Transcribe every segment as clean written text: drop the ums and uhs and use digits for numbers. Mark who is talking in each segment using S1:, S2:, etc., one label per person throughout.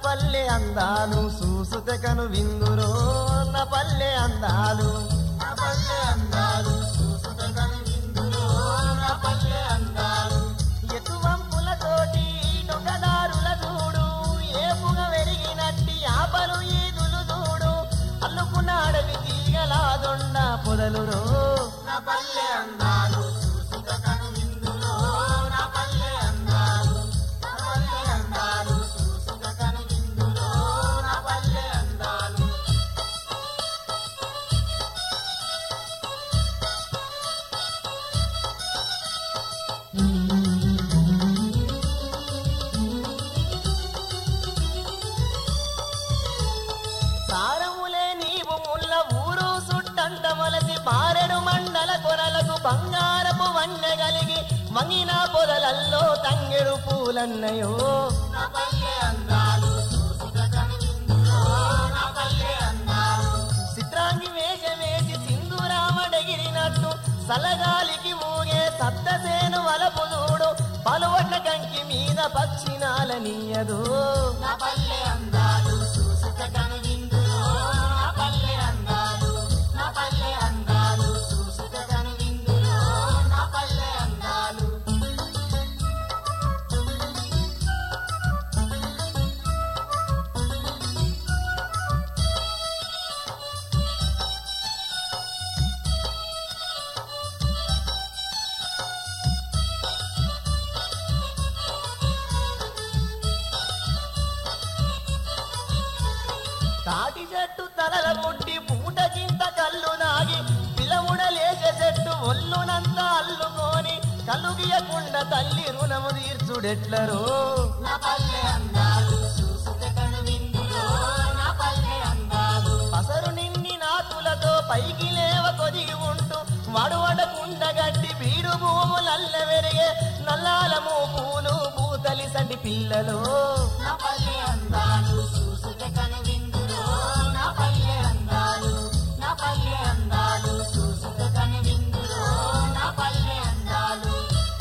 S1: పల్లె అందాలు చూసుతే కను విందురో నా పల్లె అందాలు
S2: నా పల్లె అందాలు చూసుతే కను విందురో నా పల్లె అందాలు
S1: ఎతువంపులతోటి నొకదారుల చూడు ఏపుగా వెలిగినట్టి ఆపలు ఈదులు చూడు అల్లుకున్న అడవి తీగలా దొండ పొదలురో
S2: నా పల్లె అందాలు చూసుతే కను విందురో నా పల్లె అందాలు నా పల్లె అందాలు చూసుతే కను విందురో నా పల్లె అందాలు
S1: సారములే నీవు ముల్ల ఊరు సుట్టంట మొలసి పారెడు మండల కొరలకు బంగారపు వన్నె కలిగి వంగిన పొదలల్లో తంగెడు పూలన్నయో
S2: నా పల్లె అందాలు చూసుతే కను విందురో నా పల్లె అందాలు
S1: చిత్రాంగి వేషమేసి సింధూరామడగిరినట్టు సలగాలికి ఊగే సప్తసేను వలపు చూడు పలువట్ల కంకి మీద పక్షినాలనీయదు
S2: నా పల్లె అందాలు చూసుతే కను విందురో నా పల్లె అందాలు నా పల్లె అందాలు చూసుతే కను విందురో నా పల్లె అందాలు
S1: తాటి చెట్టు తలల ముట్టి పూట చింత కళ్ళు నాగి పిలముడలేసే చెట్టు ఒళ్ళునంతా అల్లుకొని కలుగియకుండ తల్లి రుణము తీర్చుడెట్లరో
S2: నా పల్లె అందాలు చూసుతే కను విందురో నా పల్లె అందాలు
S1: పసరు నిండి నాకులతో పైకి లేవ కొదిగి ఉంటూ వడవడకుండగట్టి బీడు భూములల్ల వెరిగే నల్లాలము పూలు పూతలి సంటి పిల్లలు
S2: నా పల్లె అందాలు చూసుతే కను విందురో నా పల్లె అందాలు నా పల్లె అందాలు చూసుతే కను విందురో నా పల్లె అందాలు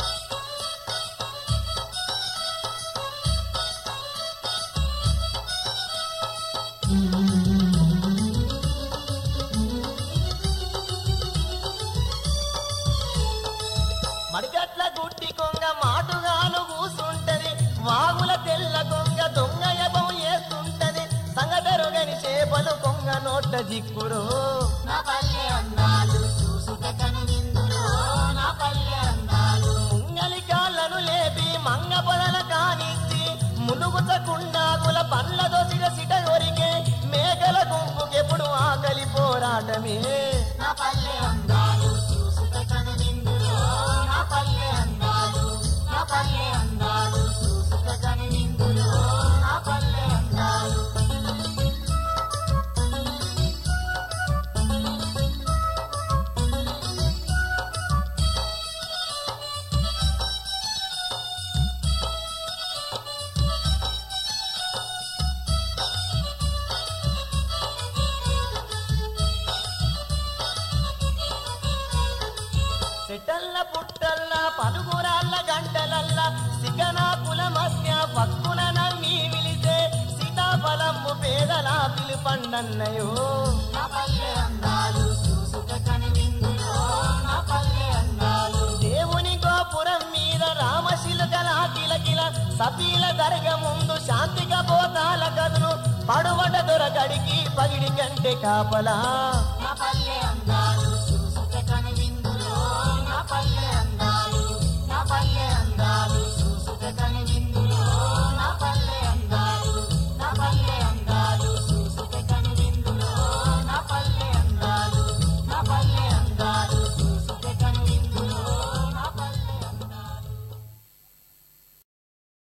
S1: మడిగట్ల గుట్టి కొంగ మాటుగాను కూసుంటది వాగుల తెల్ల కొంగ దొంగ యబం వేస్తుంటది సంగటరుగని చేపలు కొంగ నోట్ల జిక్కురో
S2: నా పల్లె అందాలు చూసుతే కను విందురో నా పల్లె అందాలు
S1: ముంగలి కాళ్ళను లేపి మంగ పొదల కానిచ్చి ములుగుతకుండాగుల పండ్ల దొసిగ సిట కొరికే మేకల గుంపుకెప్పుడు ఆకలి పోరాటమే
S2: నా పల్లె అందాలు చూసుతే కను విందురో నా పల్లె అందాలు నా పల్లె అందాలు చూసుతే కను విందురో నా పల్లె అందాలు
S1: సెటల్ల పుట్టల్ల పలుగురాళ్ళ గంటలల్ల సిగనాకుల మధ్య పక్కున నమ్మి విలిసే సీతాఫలమ్ము పేదల పిలుపండన్నయో
S2: నా పల్లె అందాలు చూసుతే కను విందురో నా పల్లె అందాలు
S1: దేవుని గోపురం మీద రామశిలకల కిలకిల సతీల దర్గ ముందు శాంతిక పోతాల కదును పడువట దొరకడికి పగిడి కంటే కాపలా
S2: నా పల్లె అందాలు